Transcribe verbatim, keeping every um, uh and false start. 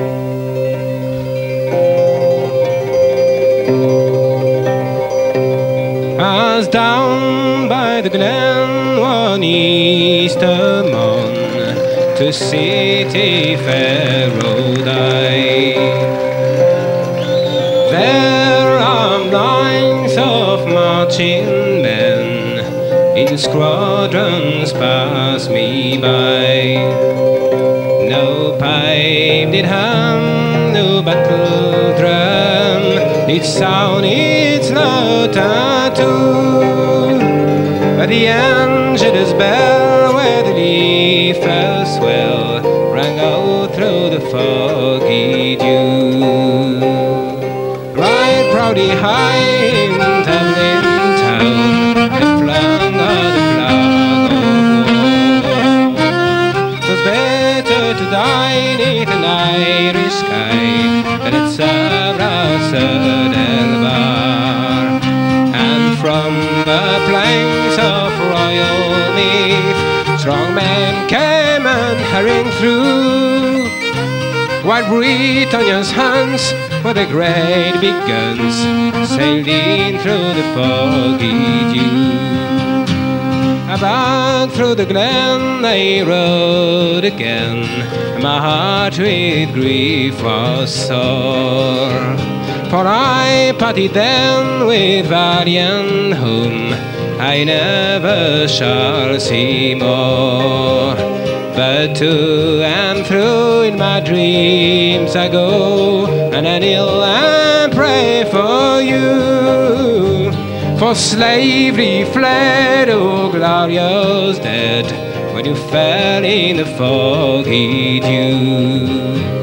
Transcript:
As down by the glen one Easter morn to City Fair rode I. There are lines of marching men in squadrons pass me by. No pipe did hum, no battle drum did sound its loud tattoo, but the Angelus bell where the leaf fell swell rang out through the foggy dew. Right proudly high in Dublin town they flung out the flag of war. 'Twas better to die neath an Irish sky than at Saracen bar. And from the planks of Royal Meath strong men came and hurrying through, while Britannia's hands with the great big guns sailed in through the foggy dew. Back through the glen I rode again, my heart with grief was sore, for I parted then with valiant whom I never shall see more. But to and fro in my dreams I go, and I kneel and pray for you. For slavery fled, oh glorious dead, when you fell in the foggy dew.